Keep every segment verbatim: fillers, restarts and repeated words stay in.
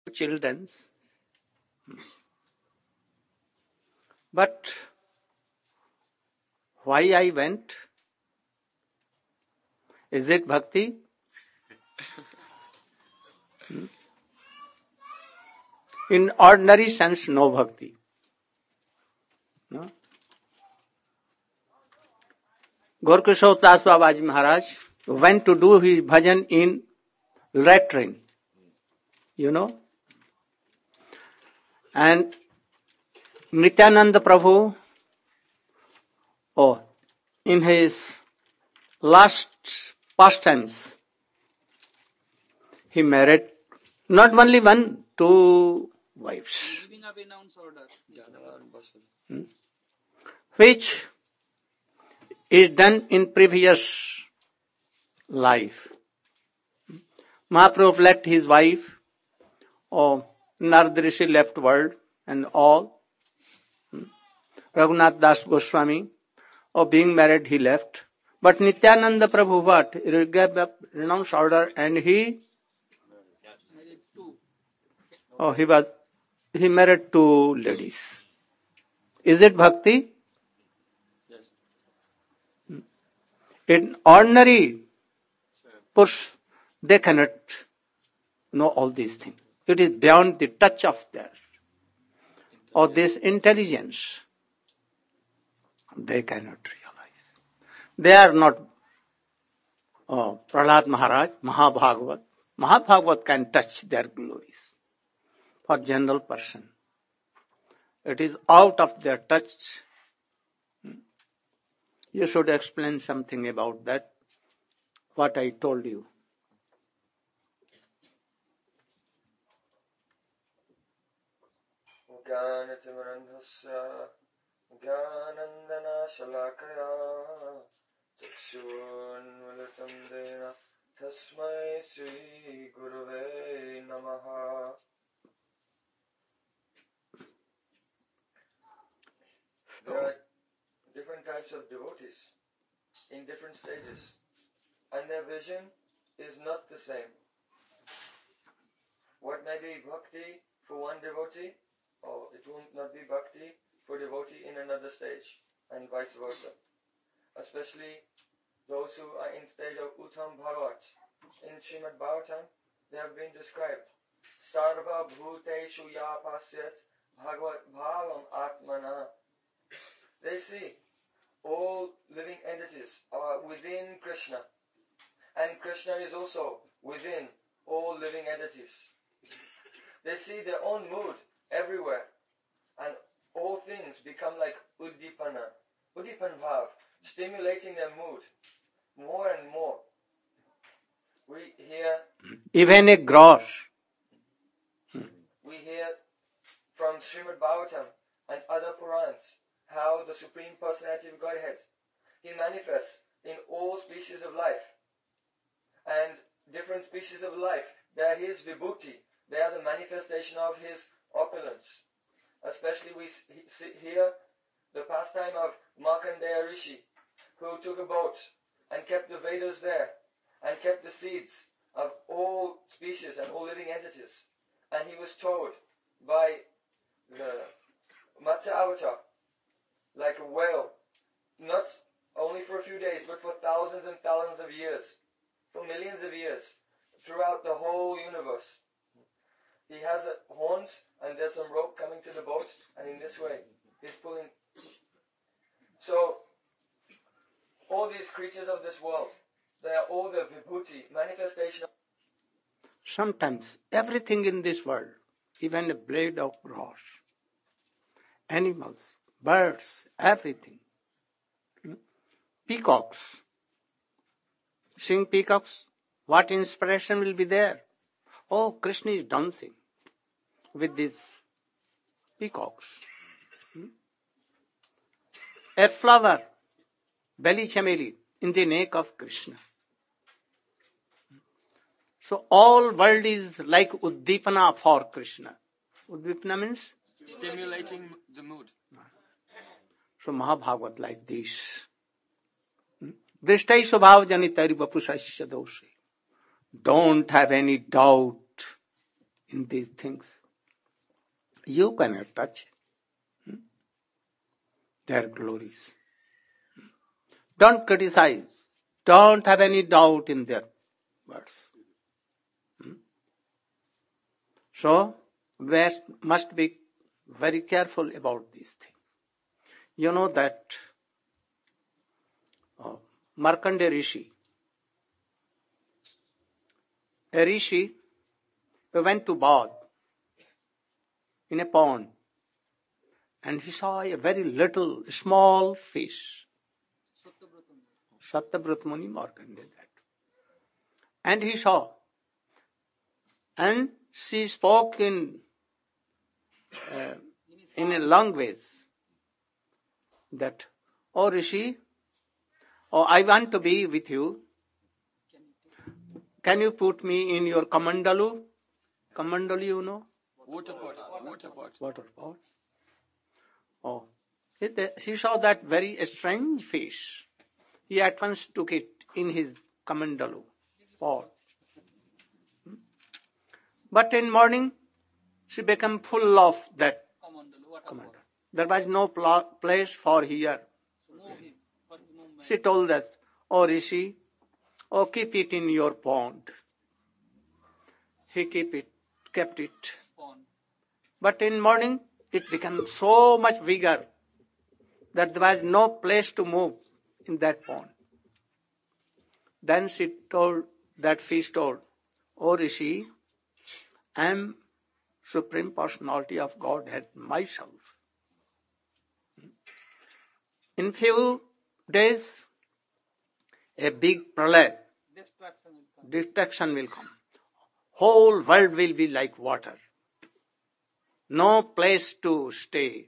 children's. But why I went? Is it bhakti? In ordinary sense, no bhakti. No? Gorkishore Das Babaji Maharaj went to do his bhajan in latrine, you know. And Nityananda Prabhu, oh, in his last pastimes, he married not only one, two wives. Hmm? Which is done in previous life. Mahaprabhu left his wife, or Narad Rishi left world and all. Raghunath Das Goswami, or being married, he left. But Nityananda Prabhu what? He gave up renounced order and he Oh, he was he married two ladies. Is it bhakti? Yes. In ordinary push, they cannot know all these things. It is beyond the touch of their or this intelligence. They cannot realize. They are not oh, Prahlad Maharaj, Mahabhagavat. Mahabhagavat can touch their glories. For general person, it is out of their touch. You should explain something about that, what I told you. There are different types of devotees in different stages, and their vision is not the same. What may be bhakti for one devotee, or it will not be bhakti for devotee in another stage, and vice versa. Especially those who are in stage of Uttam Bhagavat. In Srimad Bhagavatam, they have been described. Sarva bhuteshu ya pasyat bhagavat bhavam atmana. They see all living entities are within Krishna, and Krishna is also within all living entities. They see their own mood everywhere, and all things become like uddipana, uddipan bhav, stimulating their mood more and more. We hear even a gross. We hear from Srimad Bhagavatam and other Purans how the Supreme Personality of Godhead, He manifests in all species of life. And different species of life, they are His vibhuti, they are the manifestation of His opulence. Especially we see here the pastime of Markandeya Rishi, who took a boat and kept the Vedas there, and kept the seeds of all species and all living entities. And he was towed by the Matsya Avatar, like a whale, not only for a few days, but for thousands and thousands of years, for millions of years, throughout the whole universe. He has a, horns, and there's some rope coming to the boat, and in this way, he's pulling. So, all these creatures of this world, they are all the vibhuti, manifestation of... Sometimes, everything in this world, even a blade of grass, animals, birds, everything. Peacocks. Seeing peacocks, what inspiration will be there? Oh, Krishna is dancing with these peacocks. A flower, belly chameli, in the neck of Krishna. So all world is like uddipana for Krishna. Uddipana means? Stimulating the mood. So Mahabhagavat like this. Drishtai svabhav janitari vapusasya doshi. Don't have any doubt in these things. You cannot touch their glories. Don't criticize. Don't have any doubt in their words. So, we must be very careful about these things. You know that uh, Markandeya Rishi, a Rishi who went to bath in a pond, and he saw a very little, small fish. Satyabrat Muni Markandeya that. And he saw. And she spoke in uh, in a language that, oh Rishi, oh I want to be with you. Can you put me in your kamandalu? Kamandalu, you know? Water pot. Water pot. Water pot. Oh, he saw that very strange fish. He at once took it in his kamandalu pot. But in morning, she became full of that kamandalu. There was no pl- place for here. She told us, oh Rishi, oh keep it in your pond. He keep it, kept it. But in morning, it became so much bigger that there was no place to move in that pond. Then she told, that fish told, oh Rishi, I am Supreme Personality of Godhead myself. In few days, a big pralaya, Destruction will come. destruction will come. Whole world will be like water. No place to stay.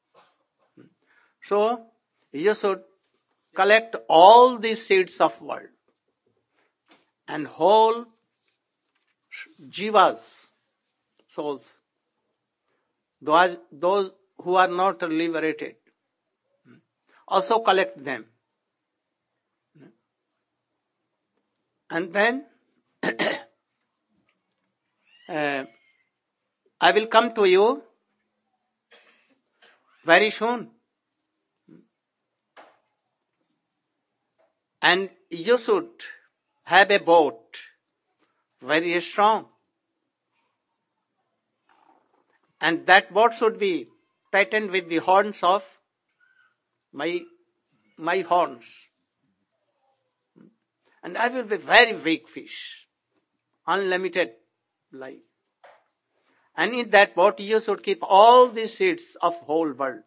So, you should collect all these seeds of world and whole jivas, souls, those, those who are not liberated, also collect them. And then uh, I will come to you very soon. And you should have a boat, very strong. And that boat should be tightened with the horns of my, my horns. And I will be very big fish, unlimited life. And in that boat you should keep all the seeds of whole world.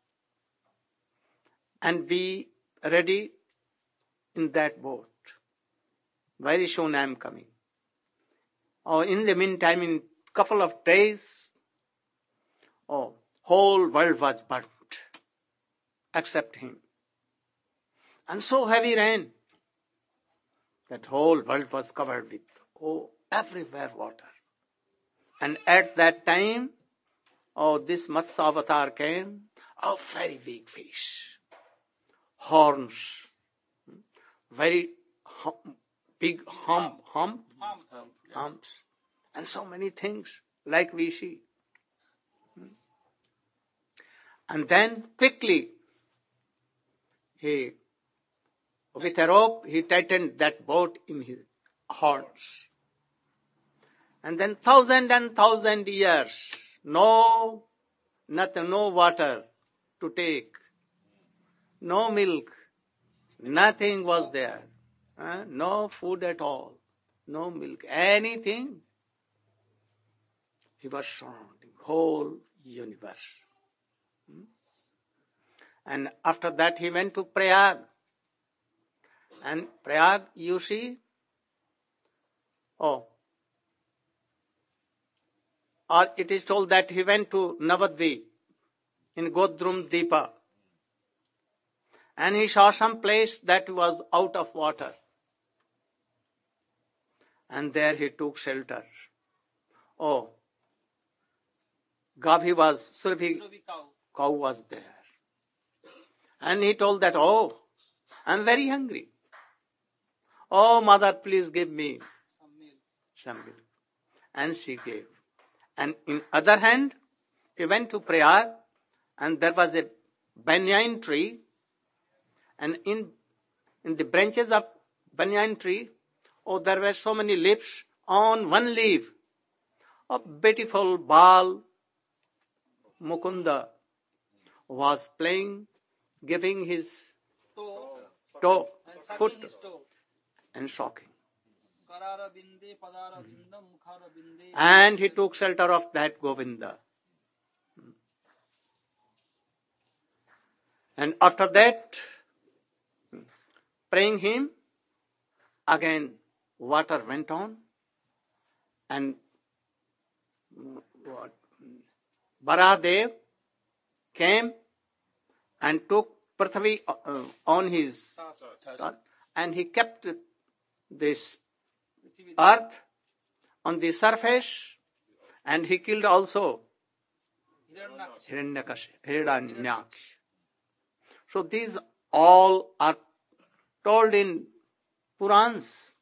And be ready in that boat. Very soon I am coming. Or in the meantime, in couple of days, oh, whole world was burnt, except him. And so heavy rain, that whole world was covered with, oh, everywhere water. And at that time, oh, this Matsya avatar came, a very big fish, horns, very hum, big hump, hump, Hump, hump, yes. humps, and so many things like we see. And then quickly, he, with a rope, he tightened that boat in his horns. And then thousand and thousand years, no, nothing, no water to take, no milk, nothing was there, uh, no food at all, no milk, anything. He was surrounding whole universe. And after that he went to Prayag. And Prayag, you see, oh, or it is told that he went to Navadvip in Godrum Deepa. And he saw some place that was out of water. And there he took shelter. Oh, Gavi was, Surabhi cow. cow was there. And he told that, oh, I'm very hungry. Oh, mother, please give me Some milk. some milk. And she gave. And in other hand, he went to Prayag, and there was a banyan tree, and in in the branches of banyan tree, oh, there were so many leaves. On one leaf, a beautiful Bal Mukunda was playing, giving his Toe toe, and foot, sucking his toe. and shocking. Karara binde, padara bindam, mukhara binde. And he took shelter of that Govinda. And after that, praying him, again water went on, and what? Baradev came and took Prithvi uh, on his Tasa. and he kept this earth on the surface, and he killed also Hiranyaksh. Hiranyakashipu, Hiranyaksh. So these all are told in Purans.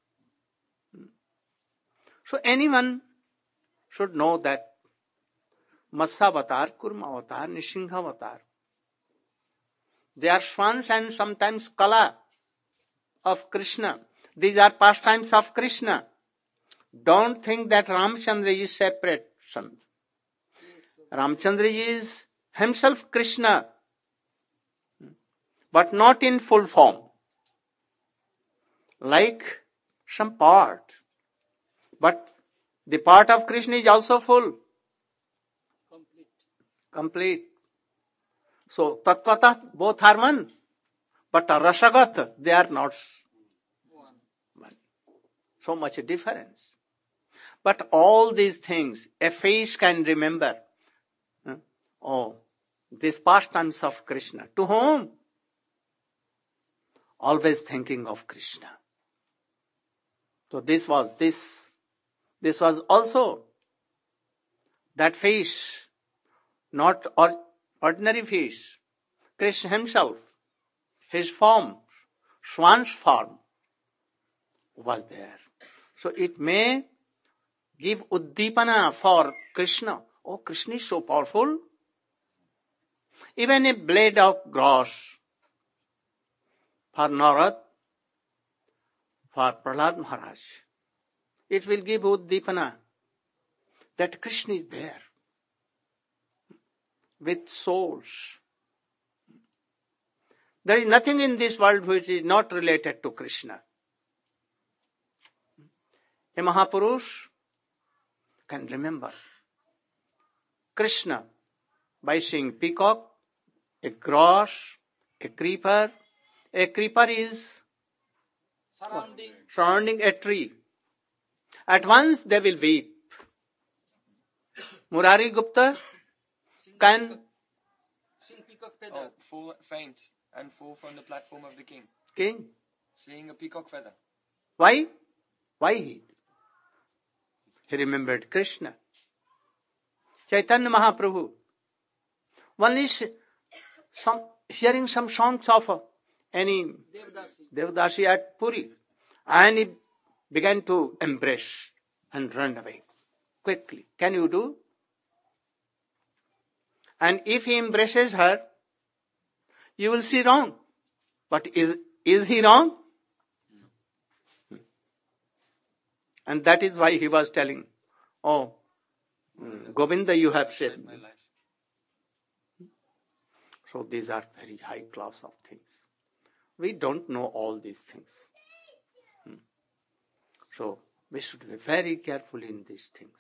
So anyone should know that Matsya Avatar, Kurma Avatar, Nrsimha Avatar, they are swans and sometimes Kala of Krishna. These are pastimes of Krishna. Don't think that Ramchandra is separate son. Ramchandra is himself Krishna, but not in full form. Like some part. But the part of Krishna is also full. Complete. Complete. So, Tattvata, both are one. But Rasagat, they are not One. one. So much difference. But all these things, a face can remember. Huh? Oh, these pastimes of Krishna. To whom? Always thinking of Krishna. So this was this. This was also that fish, not or, ordinary fish. Krishna himself, his form, swan's form, was there. So it may give uddipana for Krishna. Oh, Krishna is so powerful. Even a blade of grass for Narad, for Prahlad Maharaj, it will give uddipana that Krishna is there with souls. There is nothing in this world which is not related to Krishna. A Mahapurush can remember Krishna by seeing peacock, a grass, a creeper. A creeper is Surrounding. surrounding a tree. At once they will weep. Murari Gupta can Sing peacock feather. Oh, fall faint and fall from the platform of the king, king. seeing a peacock feather. Why? Why he? He remembered Krishna. Chaitanya Mahaprabhu. One is some hearing some songs of any Devdasi. Devdasi at Puri, and he began to embrace and run away quickly. Can you do? And if he embraces her, you will see wrong. But is, is he wrong? And that is why he was telling, oh, Govinda, you have saved My me. life. So these are very high class of things. We don't know all these things. Hmm. So we should be very careful in these things.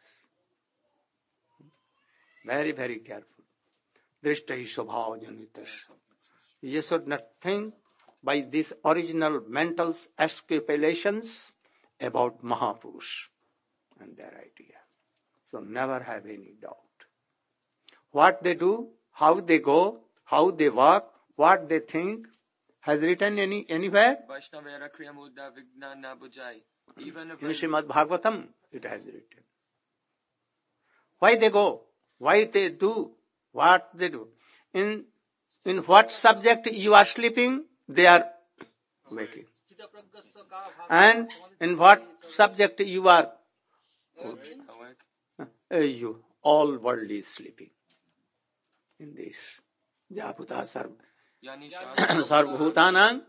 Very, very careful. Drishtai Shobhav Janitas. You should not think by these original mental escapulations about Mahapurush and their idea. So never have any doubt. What they do, how they go, how they walk, what they think, has written any anywhere? Vaishnavera Kriyamuddha Vignana Bujai. Even if In Srimad Bhagavatam, it has written. Why they go? Why they do? What they do? In in what subject you are sleeping, they are waking. And in what subject you are awake, uh, you all world is sleeping in this. Japuta sarv sarvbhutanam.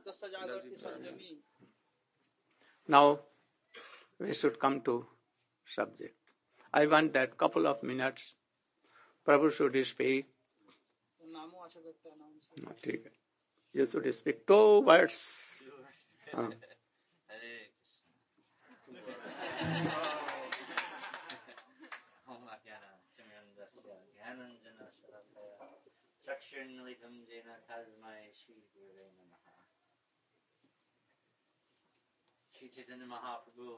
Now we should come to subject. I want that couple of minutes Prabhu should speak. No, you should speak two words. Uh. Sri Chaitanya Mahaprabhu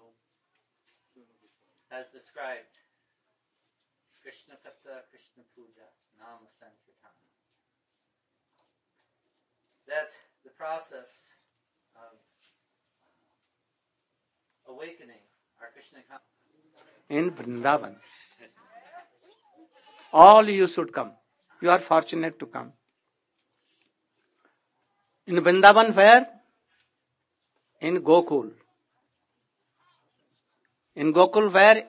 has described Krishna Katha, Krishna Puja, Nama Sankirtana. That the process of awakening our Krishna consciousness in Vrindavan. All you should come. You are fortunate to come. In Vrindavan where? In Gokul. In Gokul where?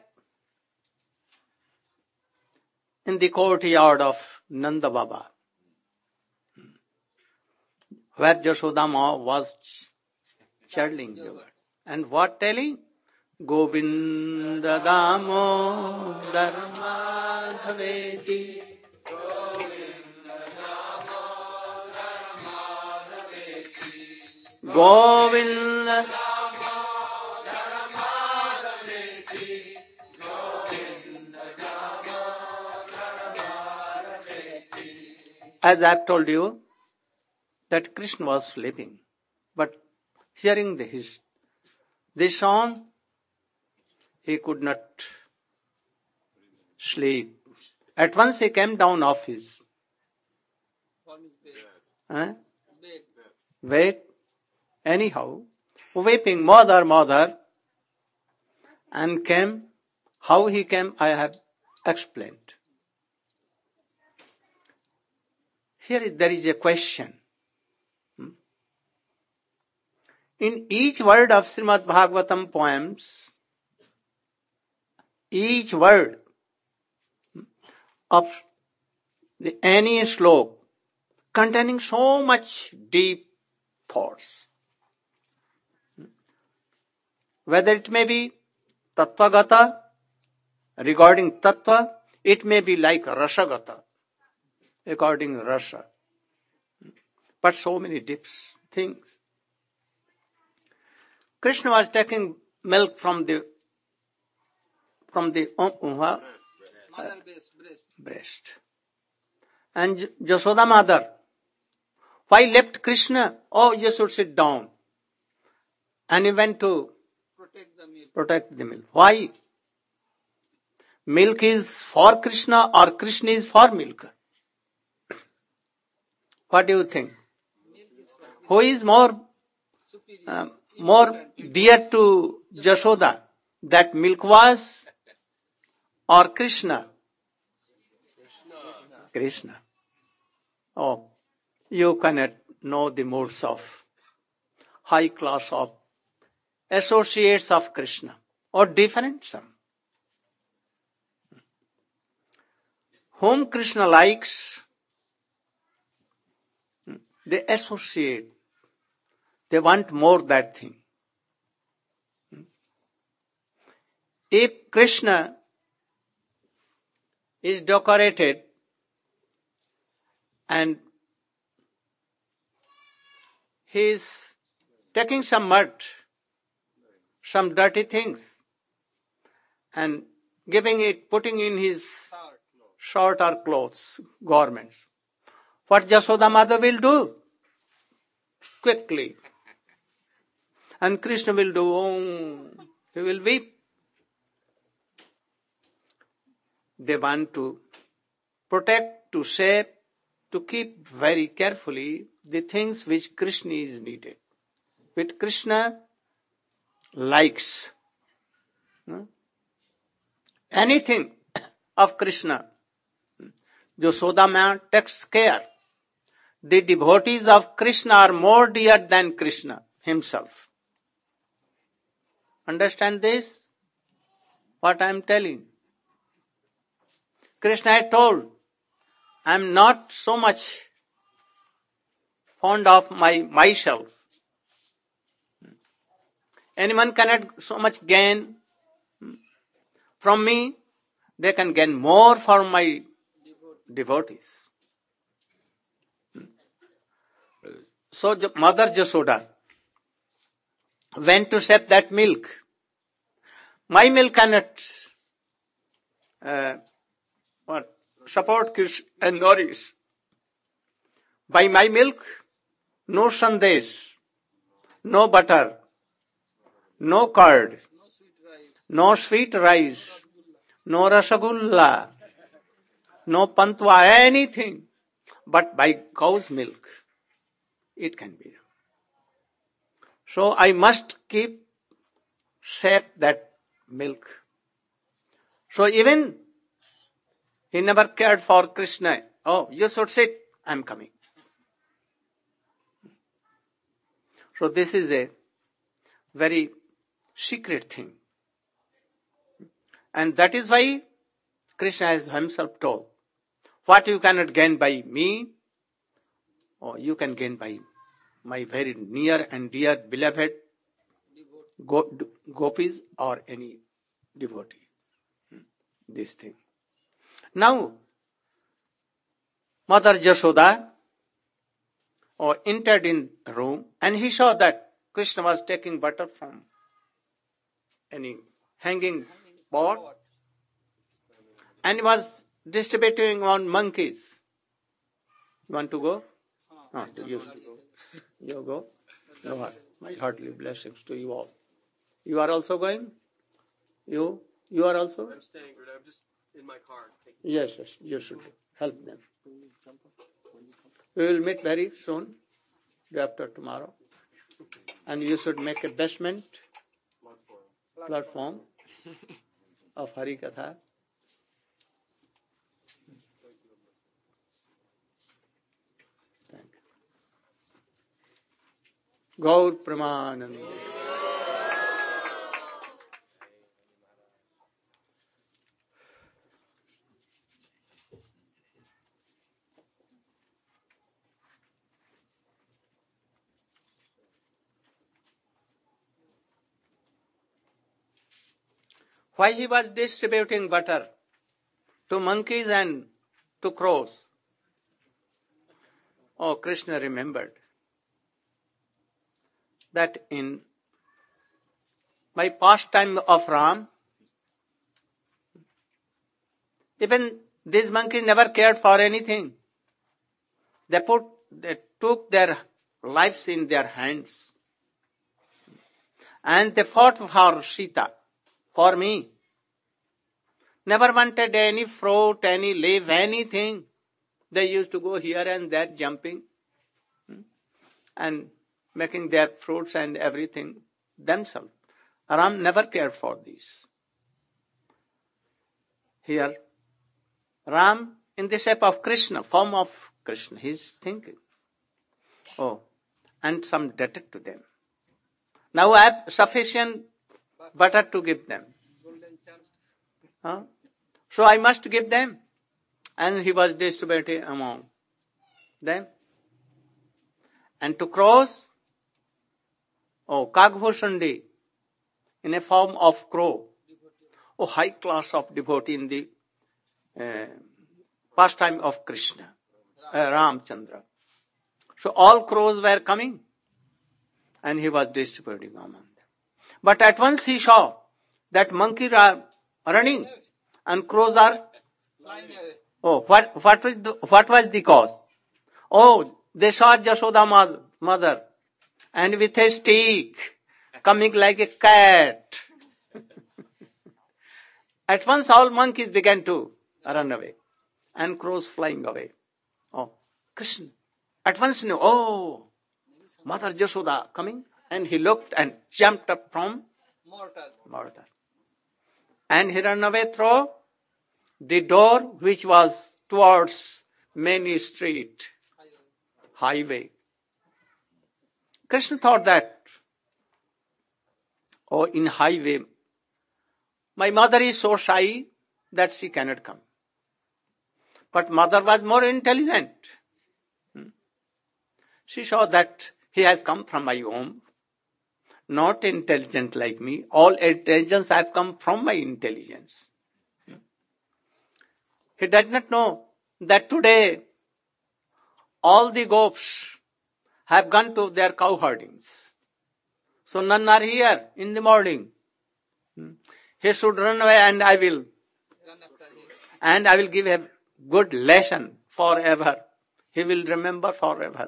In the courtyard of Nanda Baba, where Jashoda Ma was chanting the word. And what telling? Govinda Damodar Madhaveti. Govinda Damodar Madhaveti. Govinda Damodar Madhaveti. Govinda Damodar Madhaveti. As I have told you, that Krishna was sleeping, but hearing the, his, this song, he could not sleep. At once he came down off his uh, bed, anyhow, weeping, mother, mother, and came. How he came, I have explained. Here there is a question. In each word of Srimad Bhagavatam poems, each word of the any slok containing so much deep thoughts. Whether it may be Tattvagata, regarding Tattva, it may be like Rasagata, regarding Rasa. But so many deep things. Krishna was taking milk from the from the uh, uh, breast. And Jashoda mother, why left Krishna? Oh, you should sit down. And he went to protect the milk. Protect the milk. Why? Milk is for Krishna or Krishna is for milk? What do you think? Who is more uh, more dear to Jashoda, that milk was or Krishna? Krishna. Krishna. Oh, you cannot know the moods of high class of associates of Krishna, or different some. Whom Krishna likes, they associate. They want more that thing. If Krishna is decorated and he is taking some mud, some dirty things, and giving it, putting in his shirt or clothes, garments, what Jashoda Mother will do? Quickly. And Krishna will do, oh, he will weep. They want to protect, to save, to keep very carefully the things which Krishna is needed, which Krishna likes. Hmm? Anything of Krishna, Jashoda Ma takes care. The devotees of Krishna are more dear than Krishna himself. Understand this? What I am telling. Krishna had told, I am not so much fond of my myself. Anyone cannot so much gain from me, they can gain more from my devotees. So Mother Jasoda went to sip that milk. My milk cannot uh, what, support Krishna and nourish. By my milk, no sandesh, no butter, no curd, no sweet rice, no rasagulla, no pantwa, anything, but by cow's milk, it can be. So I must keep safe that milk. So even he never cared for Krishna. Oh, you should sit, I am coming. So this is a very secret thing. And that is why Krishna has himself told, what you cannot gain by me, or you can gain by my very near and dear beloved go- gopis or any devotee. This thing. Now, Mother Jasoda or entered in the room and he saw that Krishna was taking butter from any hanging pot and was distributing on monkeys. You want to go? Oh, you, you go. No, my heartily blessings to you all. You are also going? You? You are also? I'm staying, but I'm just in my car. Yes, yes, you should help them. We will meet very soon, day after tomorrow. And you should make a basement platform of Hari Katha. Thank you. Gaur Pramananda. Why he was distributing butter to monkeys and to crows? Oh, Krishna remembered that in my pastime of Ram, even these monkeys never cared for anything. They put, they took their lives in their hands. And they fought for Sita, for me. Never wanted any fruit, any leaf, anything. They used to go here and there jumping and making their fruits and everything themselves. Ram never cared for this. Here, Ram in the shape of Krishna, form of Krishna, he is thinking. Oh, and some debted to them. Now I have sufficient butter to give them. Huh? So I must give them. And he was distributing among them. And to crows, oh, Kagbhushandi, in a form of crow, oh, high class of devotee in the uh, pastime of Krishna, uh, Ramchandra. So all crows were coming and he was distributing among them. But at once he saw that monkeys are running and crows are, oh, what, what, was the, what was the cause? Oh, they saw Jashoda mother and with a stick coming like a cat. At once all monkeys began to run away and crows flying away. Oh, Krishna at once knew, oh, Mother Jashoda coming, and he looked and jumped up from Mortal. mortar. And he ran away through the door which was towards main street, highway. Krishna thought that, oh, in highway, my mother is so shy that she cannot come. But mother was more intelligent. She saw that he has come from my home, not intelligent like me. All intelligence have come from my intelligence. He does not know that today all the gops have gone to their cow herdings. So none are here in the morning. He should run away and I will. And I will give a good lesson forever. He will remember forever.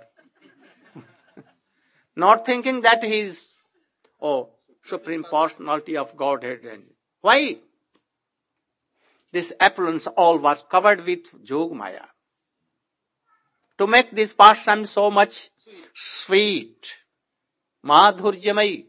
Not thinking that he is, oh, Supreme Personality of Godhead. Why? This appearance all was covered with Yogmaya. To make this pastime so much sweet, madhurjamai.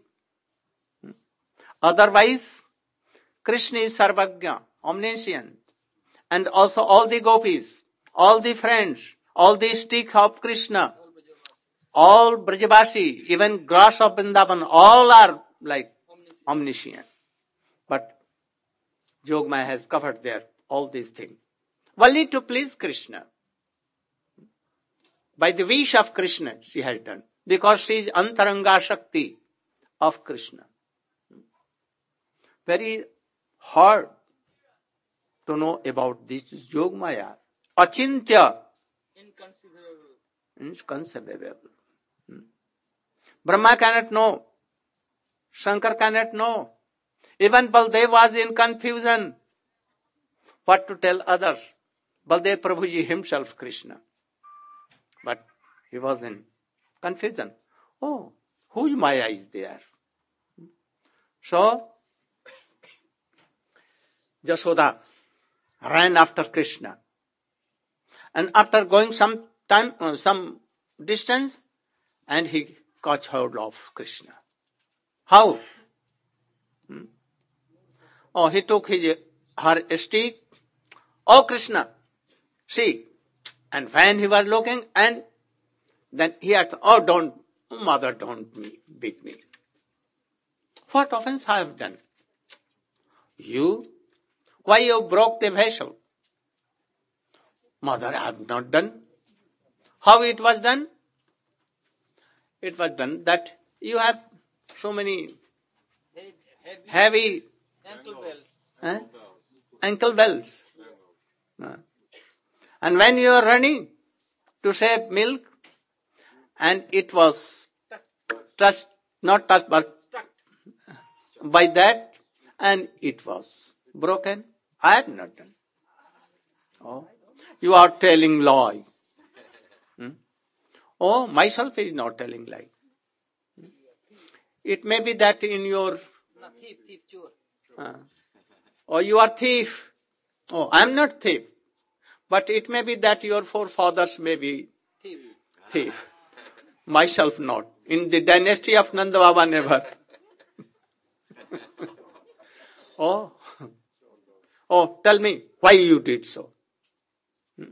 Otherwise, Krishna is Sarvagya, omniscient. And also all the gopis, all the friends, all the stick of Krishna, all Brajavasi, even grass of Vrindavan, all are like omniscient. But Yogmaya has covered there all these things. Only to please Krishna. By the wish of Krishna she has done. Because she is Antaranga Shakti of Krishna. Very hard to know about this Yogmaya. Achintya. Inconceivable. Inconceivable. Brahma cannot know. Shankar cannot know. Even Baldev was in confusion. What to tell others? Baldev Prabhuji himself, Krishna. But he was in confusion. Oh, whose Maya is there? So, Jashoda ran after Krishna. And after going some time, uh, some distance, and he caught hold of Krishna. How? Hmm? Oh, he took his, her stick. Oh, Krishna, see. And when he was looking, and then he had, oh, don't, mother, don't me, beat me. What offense I have done? You? Why you broke the vessel? Mother, I have not done. How it was done? It was done that you have so many Heavy, heavy heavy ankle bells. eh, ankle bells. Uh, And when you are running to save milk, and it was touched, not touched, but by that, and it was broken. I have not done. Oh, you are telling lie. Hmm? Oh, myself is not telling lie. It may be that in your, No, thief, thief, chore. uh, or you are thief. Oh, I am not thief. But it may be that your forefathers may be Thief. thief. Myself not. In the dynasty of Nanda Baba, never. oh, oh, tell me why you did so. Hmm?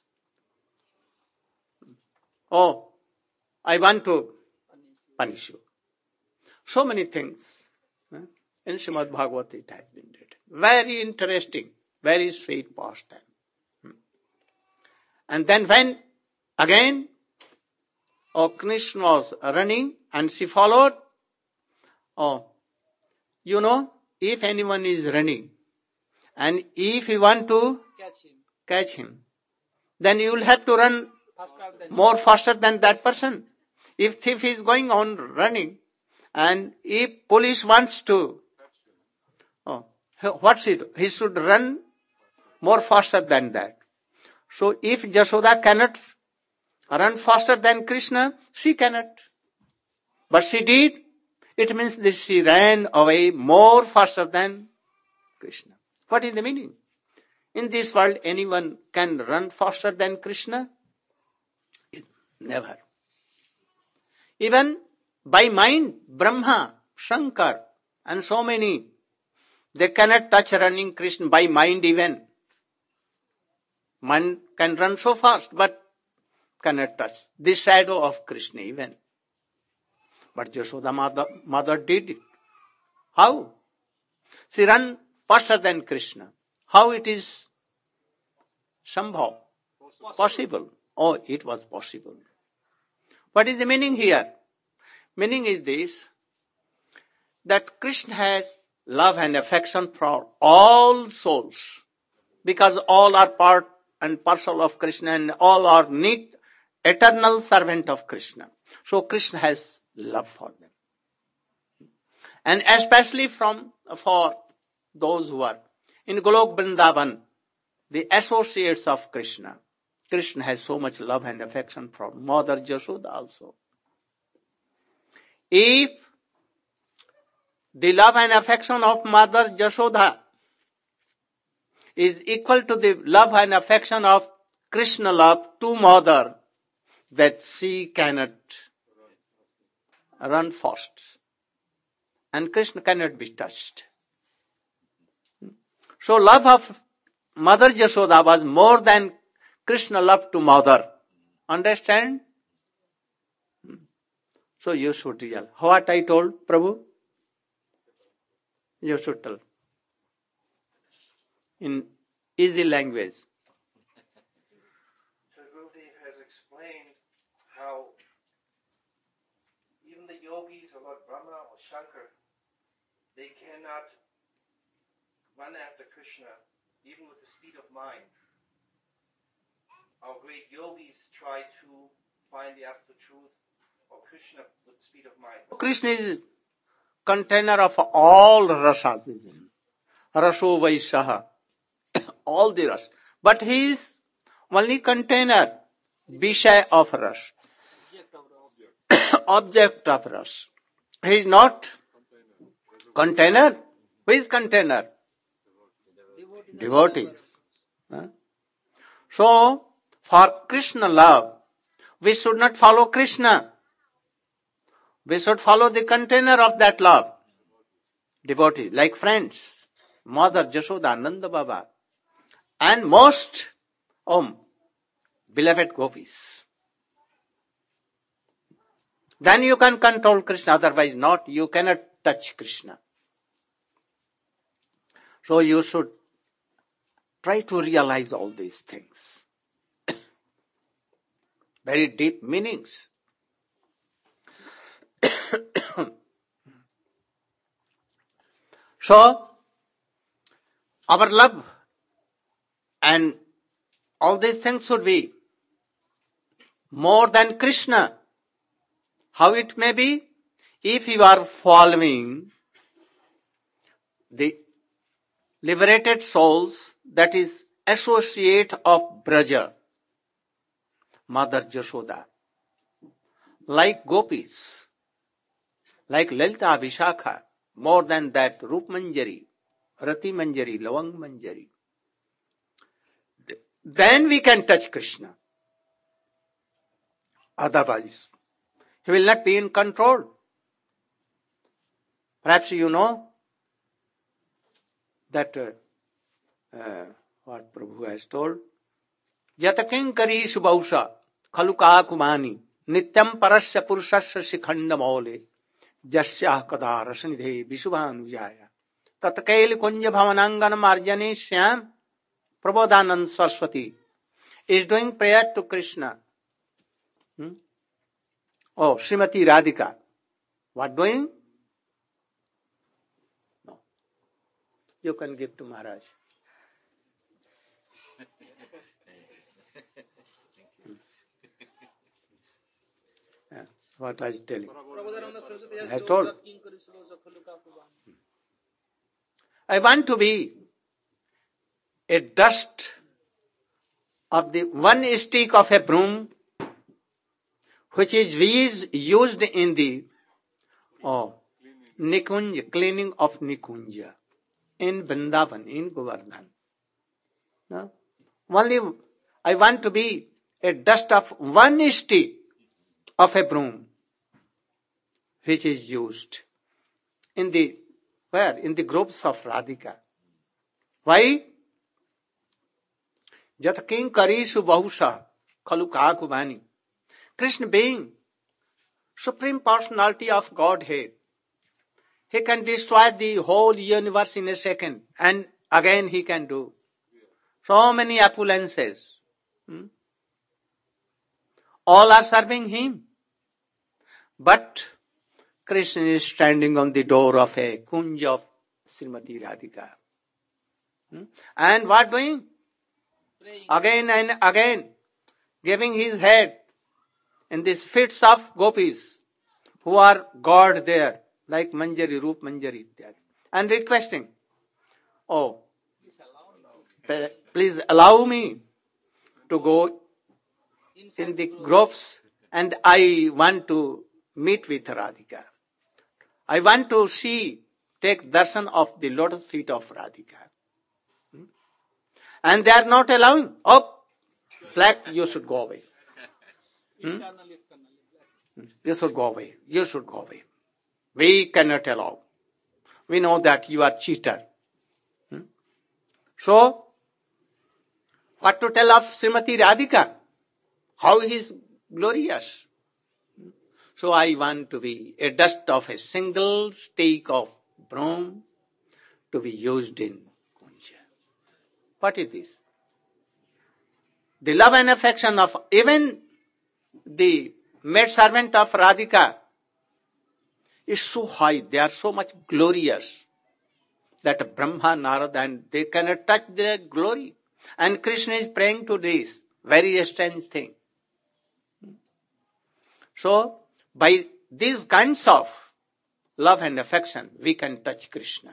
Oh, I want to punish you. So many things. huh? In Srimad Bhagavatam it has been written. Very interesting, very sweet pastime. Hmm? And then when again, oh, Krishna was running and she followed. Oh, you know, if anyone is running and if you want to Catch him. catch him, then you will have to run Faster than more faster than that person. If thief is going on running and if police wants to, oh, what's it? He should run more faster than that. So if Jashoda cannot run faster than Krishna, she cannot. But she did. It means that she ran away more faster than Krishna. What is the meaning? In this world, anyone can run faster than Krishna? Never. Even by mind, Brahma, Shankar, and so many, they cannot touch running Krishna by mind even. Mind can run so fast, but cannot touch the shadow of Krishna even. But Yashoda mother, mother did it. How? She ran faster than Krishna. How it is? Somehow. Possible. Oh, it was possible. What is the meaning here? Meaning is this, that Krishna has love and affection for all souls, because all are part and parcel of Krishna and all are need eternal servant of Krishna. So Krishna has love for them. And especially from for those who are in Golok Vrindavan, the associates of Krishna. Krishna has so much love and affection for Mother Jashoda also. If the love and affection of Mother Jashoda is equal to the love and affection of Krishna love to Mother, that she cannot run fast. And Krishna cannot be touched. So love of Mother Jashoda was more than Krishna love to Mother. Understand? So you should realize. What I told Prabhu? You should tell. In easy language. So Gurudev has explained how even the yogis of Lord Brahma or Shankar, they cannot run after Krishna even with the speed of mind. Our great yogis try to find the absolute truth of Krishna with the speed of mind. Krishna is container of all rasas. Raso Vaishaha. All the ras. But he is only container. Vishay of ras. Object of ras. He is not container. Who is container? Devotees. Huh? So, for Krishna love, we should not follow Krishna. We should follow the container of that love. Devotees, like friends. Mother Jashoda, Nanda Baba. And most, oh, beloved gopis. Then you can control Krishna, otherwise not. You cannot touch Krishna. So you should try to realize all these things. Very deep meanings. So, our love and all these things should be more than Krishna. How it may be? If you are following the liberated souls, that is associate of Braja, Mother Jashoda, like gopis, like Lalita Vishakha, more than that Rup Manjari, Rati Manjari, Lavang Manjari. Then we can touch Krishna. Otherwise, he will not be in control. Perhaps you know that uh, uh, what Prabhu has told. Yatakin karish bausha khaluka kumani nityam parasya purushasya shikhanda maule jasya kada rasanidhe visubhanujaya tatkail kunja bhavanangana marjane shyam Prabodhanand Saraswati is doing prayer to Krishna. Hmm? Oh, Srimati Radhika. What doing? No. You can give to Maharaj. Yeah, what I was telling. I told. I want to be a dust of the one stick of a broom which is used in the oh, Nikunja, cleaning of Nikunja in Vrindavan, in Govardhan. No? Only I want to be a dust of one stick of a broom which is used in the, where? In the groves of Radhika. Why? Jat king karishu bahusha khaluka kubani. Krishna being Supreme Personality of Godhead, he can destroy the whole universe in a second, and again he can do so many opulences. Hmm? All are serving him. But Krishna is standing on the door of a kunj of Srimati Radhika. Hmm? And what doing? Praying. Again and again, giving his head in these fits of gopis who are God there, like Manjari, Roop Manjari, and requesting, oh, please allow me to go in the groves and I want to meet with Radhika. I want to see, take darshan of the lotus feet of Radhika. Hmm? And they are not allowing. Oh, flag, you should go away. Hmm? You should go away. You should go away. We cannot allow. We know that you are cheater. Hmm? So, what to tell of Srimati Radhika? How he is glorious. So I want to be a dust of a single stake of broom to be used in Kunja. What is this? The love and affection of even the maid servant of Radhika is so high, they are so much glorious that Brahma, Narada, and they cannot touch their glory. And Krishna is praying to this very strange thing. So, by these kinds of love and affection, we can touch Krishna.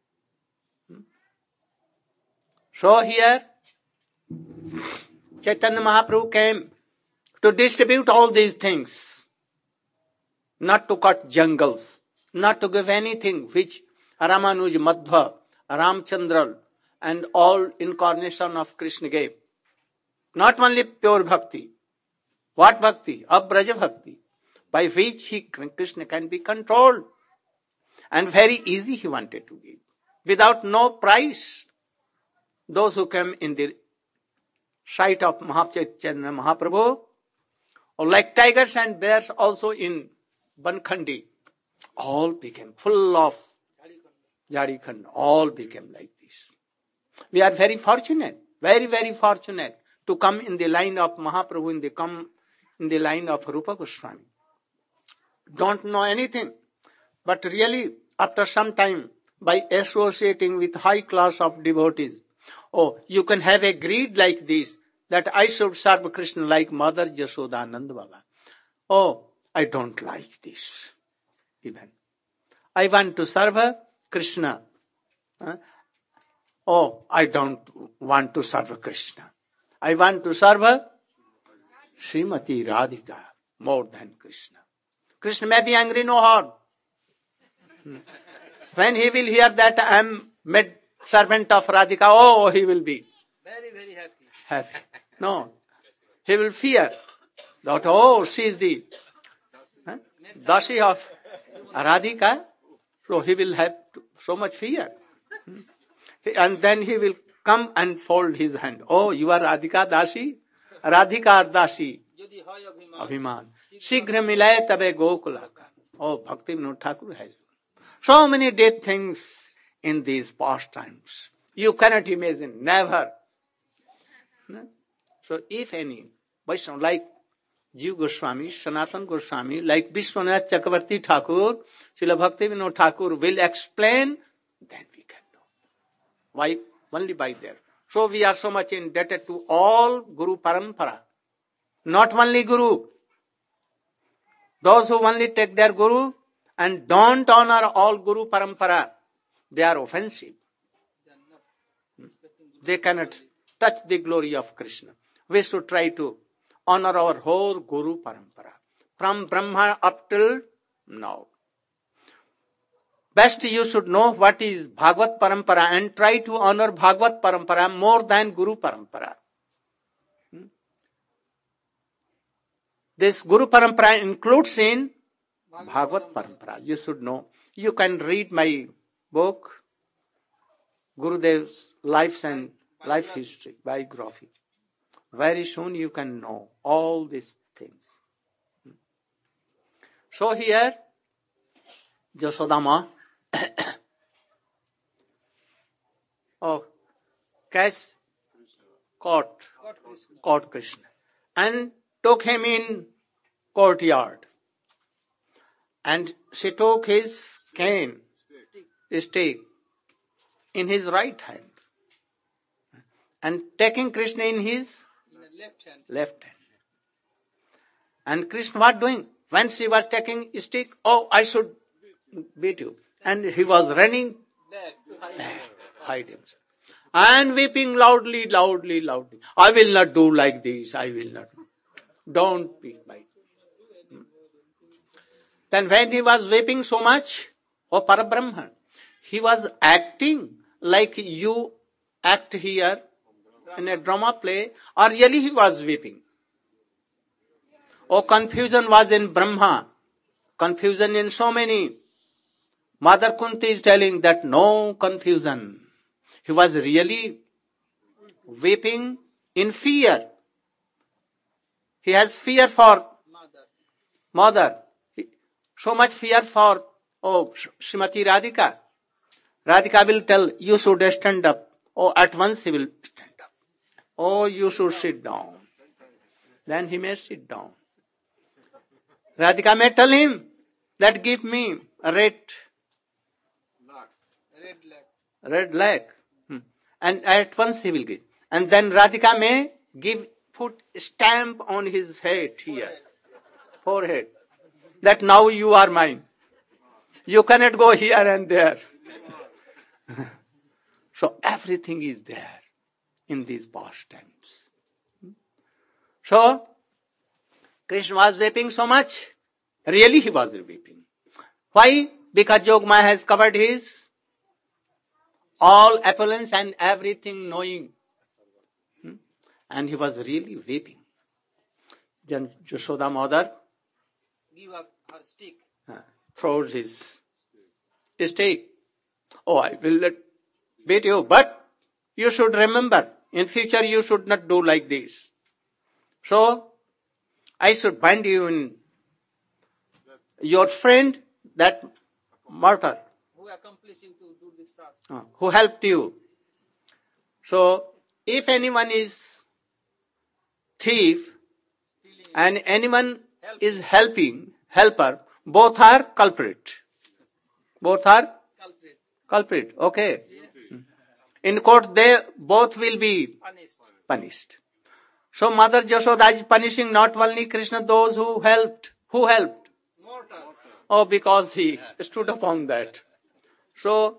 So here, Chaitanya Mahaprabhu came to distribute all these things, not to cut jungles, not to give anything which Ramanuj, Madhva, Ramchandra, and all incarnation of Krishna gave. Not only pure bhakti. What bhakti? Abraja bhakti, by which he, Krishna can be controlled. And very easy he wanted to give, without no price. Those who came in the sight of Mahachaitanya Mahaprabhu, or like tigers and bears also in Bankhandi, all became full of Jarikhand, all became like this. We are very fortunate, very, very fortunate to come in the line of Mahaprabhu, in the come in the line of Rupa Goswami. Don't know anything, but really after some time, by associating with high class of devotees, oh, you can have a greed like this, that I should serve Krishna like Mother Yashoda Nanda Baba. Oh, I don't like this even. I want to serve Krishna. Huh? Oh, I don't want to serve Krishna. I want to serve Srimati Radhika more than Krishna. Krishna may be angry, no harm. When he will hear that I am made servant of Radhika, oh, he will be very, very happy. happy. No, he will fear that, oh, she is the huh, Dasi of Radhika, so he will have so much fear. And then he will come and fold his hand. Oh, you are Radhika Dasi? Radhika Dasi. Abhiman. Shighra milay tabe gokulaka. Oh, Bhakti Vinod Thakur has so many deep things in these pastimes. You cannot imagine, never. So if any Vaishnava like Jiva Goswami, Sanatana Goswami, like Vishwanath Chakravarti Thakur, Srila Bhakti Vinod Thakur will explain, then we can know. Why? Only by there. So we are so much indebted to all Guru Parampara. Not only Guru. Those who only take their Guru and don't honor all Guru Parampara, they are offensive. They cannot touch the glory of Krishna. We should try to honor our whole Guru Parampara. From Brahma up till now. Best you should know what is Bhagavad Parampara and try to honor Bhagavad Parampara more than Guru Parampara. Hmm? This Guru Parampara includes in Bhagavad Parampara. You should know. You can read my book, Gurudev's Lives and Life History, biography. Very soon you can know all these things. So here, Jasodama, oh, catch, caught, caught Krishna. And took him in courtyard. And she took his cane, stick, in his right hand. And taking Krishna in his In the left hand. left hand. And Krishna was doing? When she was taking stick, oh, I should beat you. And he was running Back to hide. back, hide himself. And weeping loudly, loudly, loudly. I will not do like this, I will not. Don't beat my. Then when he was weeping so much, oh Parabrahman, he was acting like you act here in a drama play, or really he was weeping. Oh, confusion was in Brahma, confusion in so many. Mother Kunti is telling that no confusion. He was really weeping in fear. He has fear for Mother. mother. So much fear for, oh, Srimati Radhika. Radhika will tell, you should stand up. Oh, at once he will stand up. Oh, you should sit down. Then he may sit down. Radhika may tell him that give me a red, Red leg. red leg. Hmm. And at once he will give. And then Radhika may give, put stamp on his head here, forehead, that now you are mine. You cannot go here and there. So everything is there in these pastimes. So, Krishna was weeping so much. Really he was weeping. Why? Because Yogmaya has covered his all opulence and everything knowing. Hmm? And he was really weeping. Then Yashoda mother Give up her stick. uh, throws his stick. Oh, I will not beat you, but you should remember, in future you should not do like this. So, I should bind you in your friend, that martyr, Who accomplished you to do this task? uh, who helped you. So, if anyone is thief Stealing. and anyone is helping, helper, both are culprit. Both are Culprit. culprit. Okay. In court, they both will be Punished. punished. So Mother Yashoda is punishing not only Krishna, those who helped. Who helped? Mortal. Oh, because he stood upon that. So,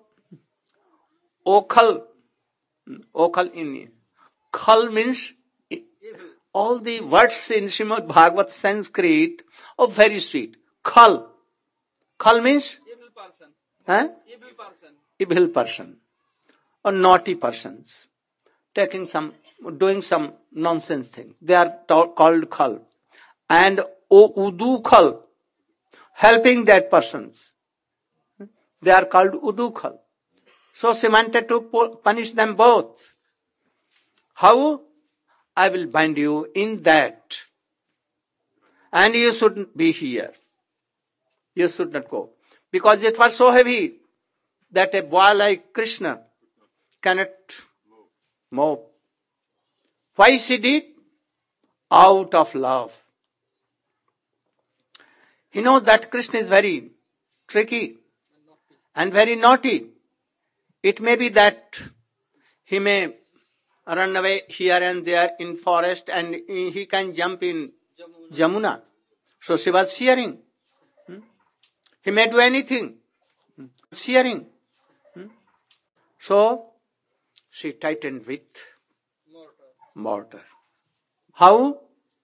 Okhal, Okhal in, Khal means, Evil. all the words in Srimad Bhagavat Sanskrit are very sweet. Khal. Khal means, Evil person. huh? Evil person. Evil person. Or naughty persons. Taking some, doing some nonsense thing. They are ta- called khal. And O Udu khal. Helping that persons. They are called Udu khal. So she wanted to pu- punish them both. How? I will bind you in that. And you shouldn't be here. You should not go. Because it was so heavy that a boy like Krishna cannot move. Why she did? Out of love. You know that Krishna is very tricky and very naughty. It may be that he may run away here and there in forest and he can jump in Jamuna. So she was fearing. Hmm? He may do anything. Hmm? Fearing. Hmm? So she tightened with Mortal. mortar. How?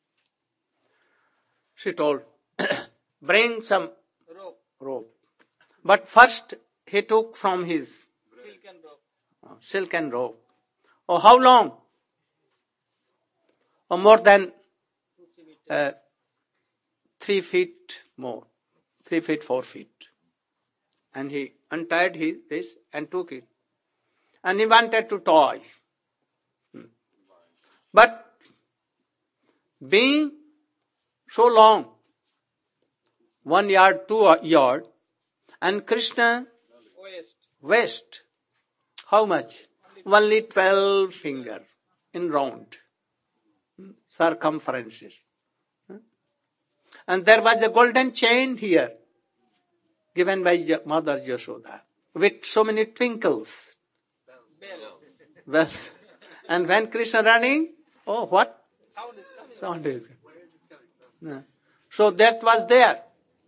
She told, bring some Rope. rope. But first he took from his Silken rope. uh, silken rope. Oh, how long? Oh, more than Two, three meters. uh, three feet more. Three feet, four feet. And he untied his, this and took it. And he wanted to toy. Hmm. But being so long, one yard, two yard, and Krishna Waist. waist, how much? Only twelve finger in round. Hmm. Circumferences. And there was a golden chain here, given by Mother Yashoda, with so many twinkles. Bells. Bells. And when Krishna running, oh, what? Sound is coming. Sound is. Yeah. So that was there.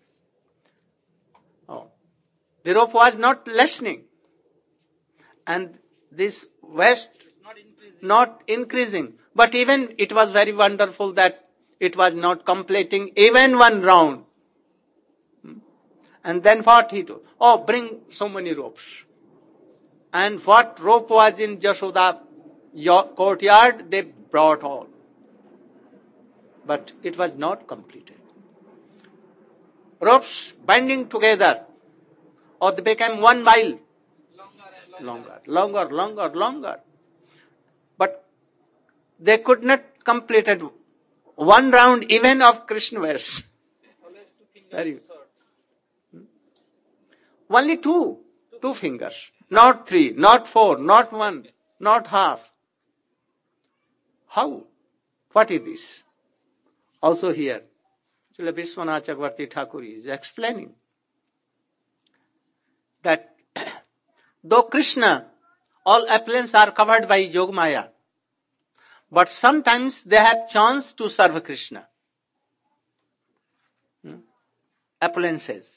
Oh. The rope was not lessening. And this west It's not increasing. not increasing. But even it was very wonderful that it was not completing even one round. And then what he do? Oh, bring so many ropes. And what rope was in Jashoda courtyard, they brought all. But it was not completed. Ropes binding together, or they became one mile Longer and longer. longer, longer, longer, longer. But they could not complete it. One round even of Krishna verse. Always two fingers Very- insert. Only two, two fingers. Not three, not four, not one, not half. How? What is this? Also here, Srila Vishwanath Chakravarti Thakur is explaining that though Krishna, all appearances are covered by Yogamaya, but sometimes they have chance to serve Krishna. Hmm? Appearances.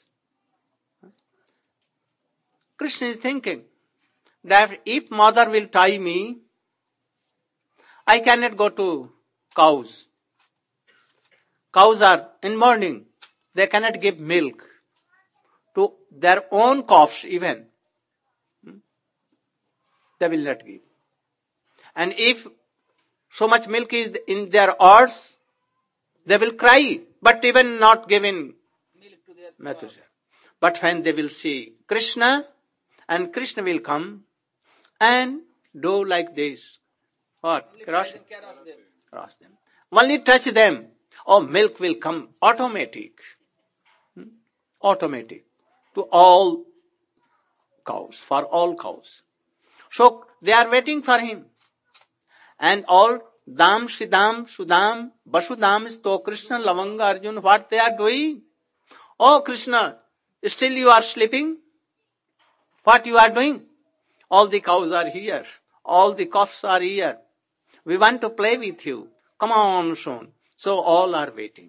Krishna is thinking that if mother will tie me, I cannot go to cows. Cows are in morning, they cannot give milk to their own calves even. They will not give. And if so much milk is in their ears, they will cry, but even not giving Milk to their message. But when they will see Krishna, and Krishna will come and do like this. What? Only Cross, them, caress them. cross them. Only touch them. Oh, milk will come automatic. Hmm? Automatic. To all cows, for all cows. So they are waiting for him. And all Dam, Shridam, Sudam, Vasudam, Sto, Krishna, Lavanga, Arjun, what they are doing? Oh Krishna, still you are sleeping? What you are doing? All the cows are here. All the calves are here. We want to play with you. Come on soon. So all are waiting.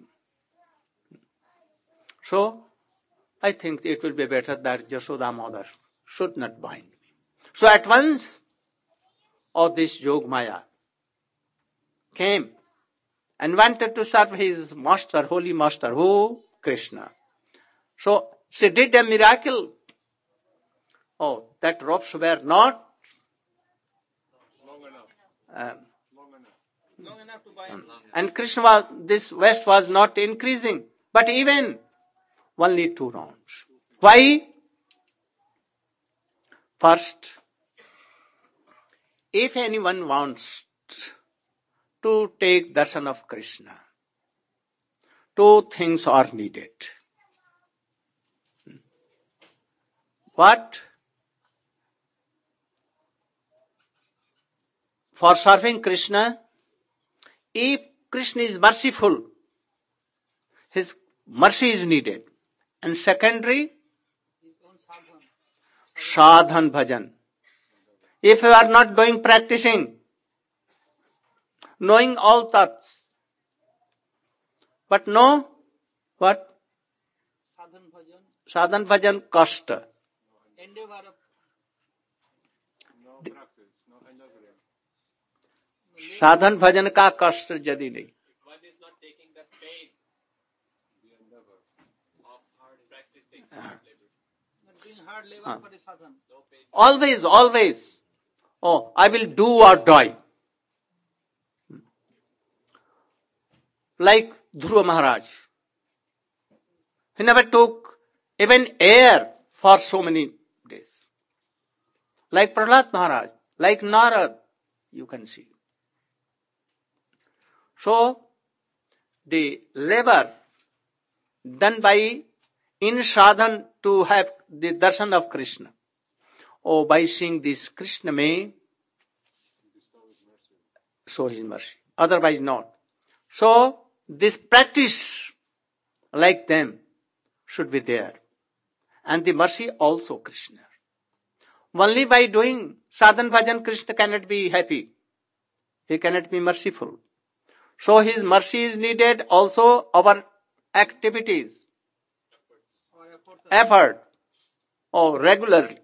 So, I think it will be better that Jashoda mother should not bind me. So at once, oh, this Yogamaya came and wanted to serve his master, holy master, who? Krishna. So she did a miracle. Oh, that ropes were not Long enough. um, Long enough. Long enough to bind. and Krishna was, this west was not increasing, but even only two rounds. Why? First, if anyone wants to take darshan of Krishna, two things are needed. What? For serving Krishna, if Krishna is merciful, his mercy is needed. And secondary, His own sadhan. sadhan bhajan. If you are not doing practicing, knowing all thoughts, but no, what? Sadhan bhajan. Sadhan bhajan cost. Endeavor of No practice. No endeavor. साधन भजन का कष्ट यदि नहीं. One is not taking the pain The endeavor. of hard practicing hard labor. not doing hard labor for the sadhan. No pain. Always, always. Oh, I will do or die. Like Dhruva Maharaj. He never took even air for so many days. Like Prahlad Maharaj, like Narad, you can see. So, the labor done by in sadhan to have the darshan of Krishna. Oh, by seeing this Krishna may show his mercy. Otherwise not. So, this practice like them should be there. And the mercy also Krishna. Only by doing sadhan bhajan, Krishna cannot be happy. He cannot be merciful. So his mercy is needed, also our activities, Our efforts are effort, or regularly.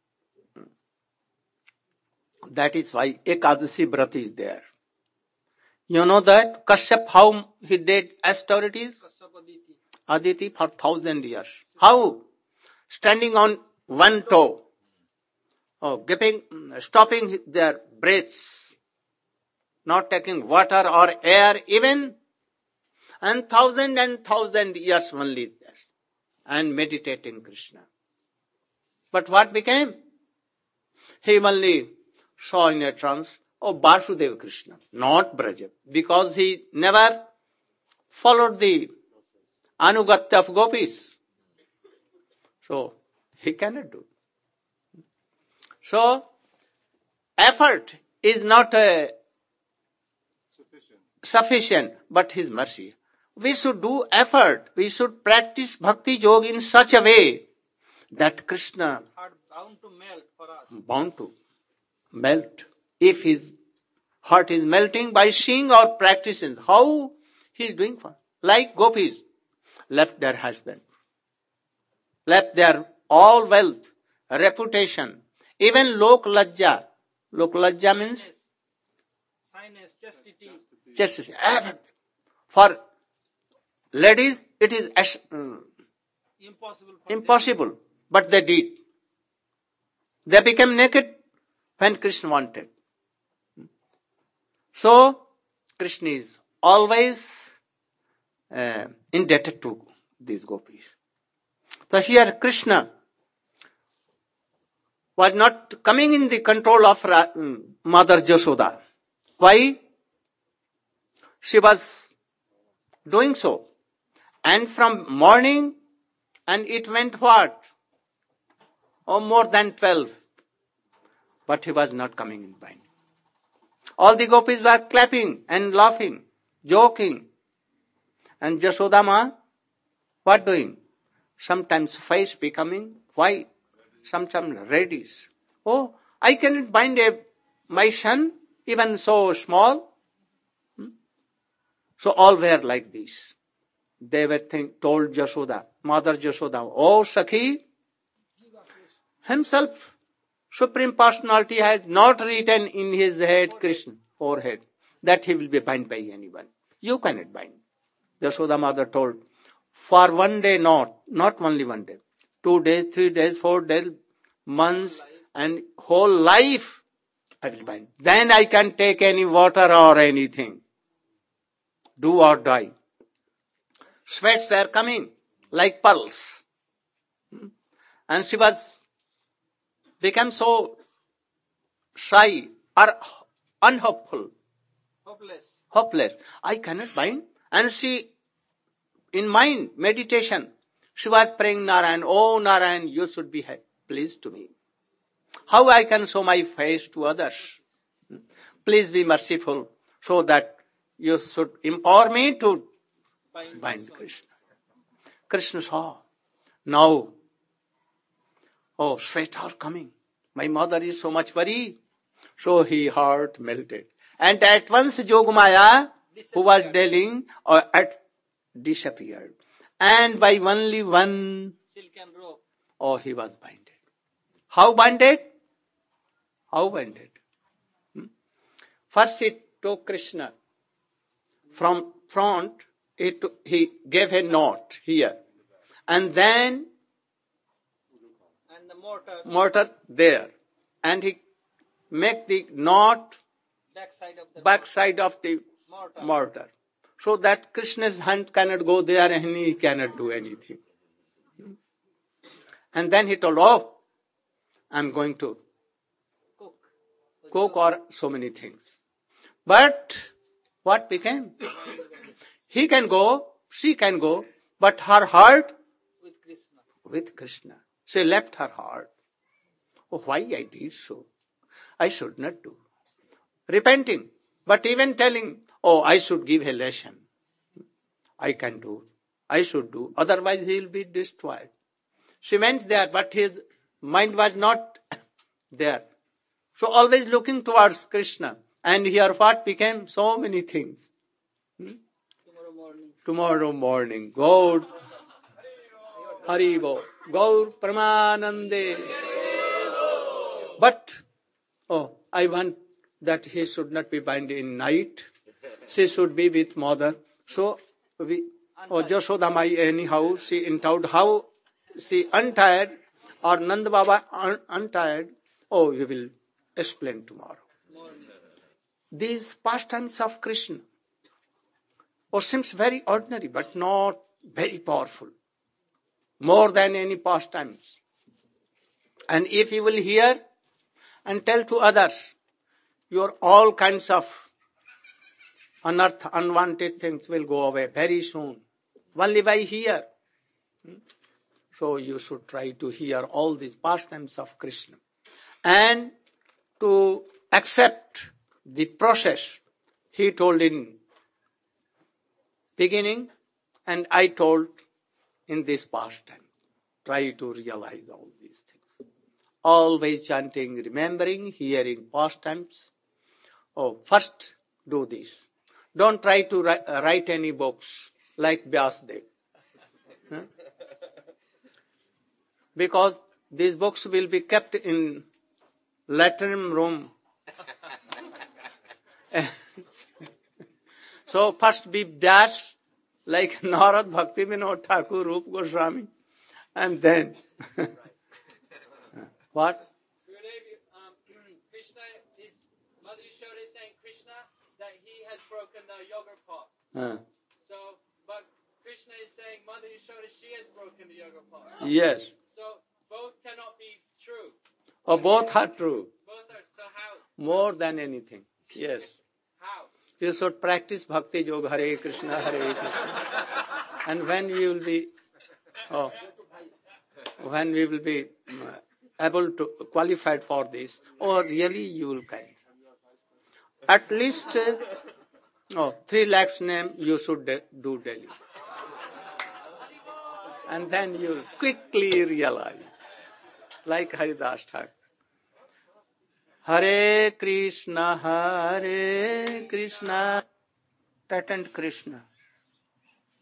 That is why Ekadasi Vrat is there. You know that Kashyap, how he did austerities? Kasyapaditi. Aditi for thousand years. How? Standing on one toe. Oh, giving, stopping their breaths. Not taking water or air even. And thousand and thousand years only there. And meditating Krishna. But what became? He only saw in a trance, oh, Vasudeva Krishna, not Braja. Because he never followed the anugatya of gopis. So, he cannot do. So, effort is not uh, Sufficient. sufficient, but his mercy. We should do effort. We should practice bhakti yoga in such a way that Krishna Heart bound to melt for us. bound to melt. If his heart is melting by seeing or practicing, how he is doing for? Like gopis left their husband, left their all wealth, reputation, even lok lajja. Lok lajja means Shyness, chastity. justice, everything. For ladies, it is as- mm, Impossible for them. impossible, but they did. They became naked when Krishna wanted. So, Krishna is always uh, indebted to these gopis. So here Krishna was not coming in the control of Ra- um, Mother Jashoda. Why? She was doing so. And from morning, and it went what? Oh, more than twelve. But he was not coming in bind. All the gopis were clapping and laughing, joking. And Jashoda Ma, what doing? Sometimes face becoming white, sometimes reddish. Oh, I cannot bind a, my son, even so small. Hmm? So all were like this. They were think, told Jashoda, Mother Jashoda, oh Sakhi, himself, Supreme Personality has not written in his head, Krishna, forehead, that he will be bound by anyone. You cannot bind. Jashoda Mother told, for one day not, not only one day, two days, three days, four days, months, and whole life, I will bind. Then I can take any water or anything. Do or die. Sweats were coming like pearls. And she was become so shy or unhopeful, Hopeless. hopeless. I cannot bind. And she, in mind, meditation, she was praying Narayan, oh Narayan, you should be pleased to me. How I can show my face to others? Please be merciful so that you should empower me to Bind bind also. Krishna. Krishna saw. Now, oh, sweat are coming. My mother is so much worried. So he heart melted. And at once Yogamaya, who was dealing, or at disappeared. And by only one, Silk and rope. oh, he was binded. How binded? How binded? Hmm? First he took Krishna. From front, he, took, he gave a knot here. And then And the mortar, mortar there. And he make the knot back side of the back side of the mortar. mortar. So that Krishna's hand cannot go there and he cannot do anything. And then he told, oh, I'm going to Cook. cook or so many things. But what became? He can go, she can go, but her heart With Krishna. with Krishna. She left her heart. Oh, why I did so? I should not do. Repenting, but even telling, oh, I should give a lesson. I can do. I should do, otherwise he will be destroyed. She went there, but his mind was not there. So always looking towards Krishna. And here what became? So many things. Hmm? Tomorrow morning. Tomorrow morning, Gaur Haribo, Gaur Pramanande. But, oh, I want that he should not be bound in night. She should be with mother. So, we, oh, Jashoda Mai anyhow, she endowed how she untied or Nanda Baba un- untied. Oh, we will explain tomorrow. These pastimes of Krishna, oh, seems very ordinary, but not very powerful. More than any pastimes. And if you will hear and tell to others, your all kinds of unearthed, unwanted things will go away very soon. Only by hear. So you should try to hear all these pastimes of Krishna. And to accept the process he told in beginning, and I told in this pastime. Try to realize all these things. Always chanting, remembering, hearing pastimes. Oh, first do this. Don't try to write, uh, write any books like Vyasdev. Huh? Because these books will be kept in latrine room. So first be Vyas, like Narad Bhakti Vinod Thakur, Rup Goswami, and then what? Gurudev, um, Krishna is, Mother Yashoda is saying Krishna that he has broken the yoga pot. Uh, So, but Krishna is saying Mother Yashoda, she has broken the yoga pot. yes. So, both cannot be true. Oh, both are true. Both are, so how? More than anything. Yes. How? You should practice Bhakti Yoga, Hare Krishna, Hare Krishna. And when we will be, oh, when we will be uh, able to, qualified for this, or really you will come. At least, uh, oh, three lakhs name you should de- do daily. And then you will quickly realize, like Haridas Thakur. Hare Krishna, Hare Krishna, patent Krishna.